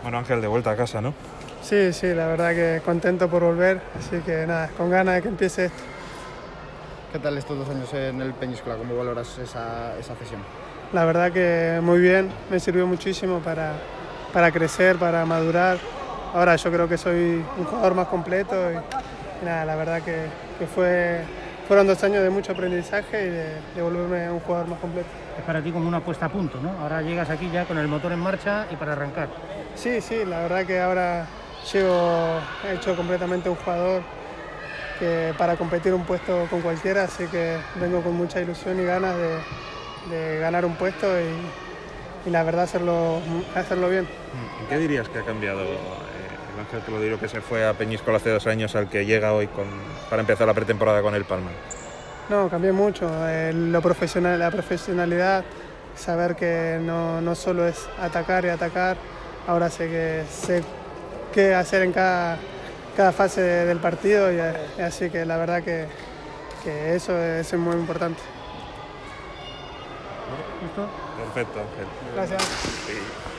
Bueno, Ángel, de vuelta a casa, ¿no? Sí, la verdad que contento por volver, así que nada, con ganas de que empiece esto. ¿Qué tal estos 2 años en el Peñíscola? ¿Cómo valoras esa cesión? La verdad que muy bien, me sirvió muchísimo para crecer, para madurar. Ahora yo creo que soy un jugador más completo y nada, la verdad que fueron 2 años de mucho aprendizaje y de volverme un jugador más completo. Es para ti como una puesta a punto, ¿no? Ahora llegas aquí ya con el motor en marcha y para arrancar. Sí, la verdad que ahora llego hecho completamente un jugador que para competir un puesto con cualquiera, así que vengo con mucha ilusión y ganas de ganar un puesto y la verdad hacerlo bien. ¿En qué dirías que ha cambiado el Ángel Clodiro que se fue a Peñíscola hace 2 años al que llega hoy para empezar la pretemporada con el Palma? No, cambié mucho, la profesionalidad, saber que no solo es atacar y atacar, ahora sé qué hacer en cada fase del partido y así que la verdad que eso es muy importante. ¿Listo? Perfecto, Ángel. Gracias. Sí.